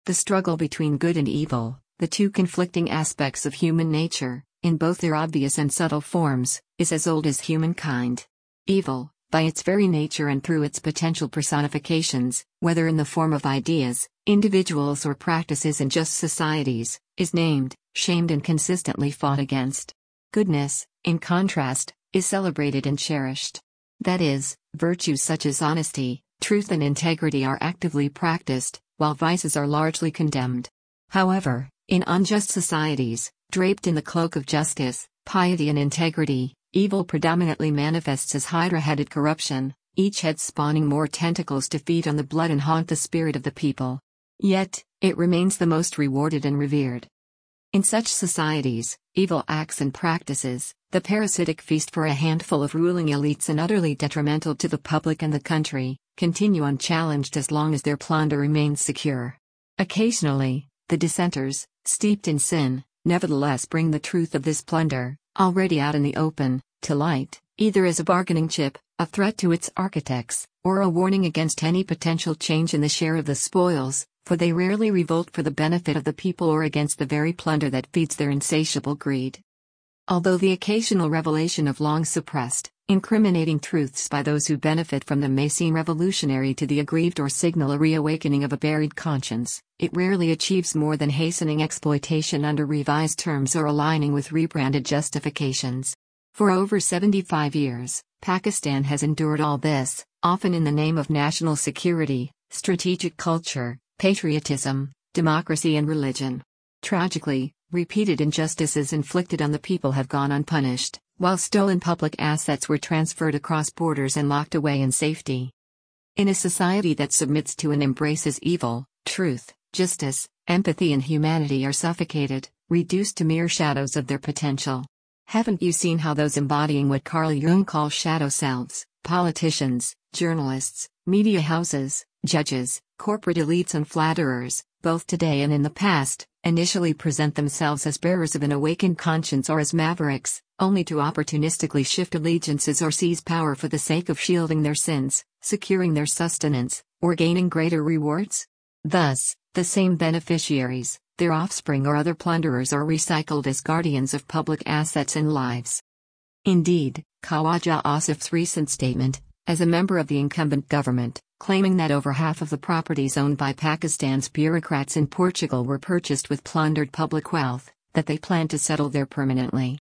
The struggle between good and evil, the two conflicting aspects of human nature, in both their obvious and subtle forms, is as old as humankind. Evil, by its very nature and through its potential personifications, whether in the form of ideas, individuals or practices in just societies, is named, shamed and consistently fought against. Goodness, in contrast, is celebrated and cherished. That is, virtues such as honesty, truth and integrity are actively practiced, while vices are largely condemned. However, in unjust societies, draped in the cloak of justice, piety and integrity, evil predominantly manifests as hydra-headed corruption, each head spawning more tentacles to feed on the blood and haunt the spirit of the people. Yet, it remains the most rewarded and revered. In such societies, evil acts and practices, the parasitic feast for a handful of ruling elites and utterly detrimental to the public and the country, continue unchallenged as long as their plunder remains secure. Occasionally, the dissenters, steeped in sin, nevertheless bring the truth of this plunder, already out in the open, to light, either as a bargaining chip, a threat to its architects, or a warning against any potential change in the share of the spoils, for they rarely revolt for the benefit of the people or against the very plunder that feeds their insatiable greed. Although the occasional revelation of long-suppressed, incriminating truths by those who benefit from them may seem revolutionary to the aggrieved or signal a reawakening of a buried conscience, it rarely achieves more than hastening exploitation under revised terms or aligning with rebranded justifications. For over 75 years, Pakistan has endured all this, often in the name of national security, strategic culture, patriotism, democracy and religion. Tragically, repeated injustices inflicted on the people have gone unpunished, while stolen public assets were transferred across borders and locked away in safety. In a society that submits to and embraces evil, truth, justice, empathy and humanity are suffocated, reduced to mere shadows of their potential. Haven't you seen how those embodying what Carl Jung calls shadow selves, politicians, journalists, media houses, judges, corporate elites and flatterers, both today and in the past, initially present themselves as bearers of an awakened conscience or as mavericks, only to opportunistically shift allegiances or seize power for the sake of shielding their sins, securing their sustenance, or gaining greater rewards? Thus, the same beneficiaries, their offspring or other plunderers are recycled as guardians of public assets and lives. Indeed, Khawaja Asif's recent statement, as a member of the incumbent government, claiming that over half of the properties owned by Pakistan's bureaucrats in Portugal were purchased with plundered public wealth, that they plan to settle there permanently,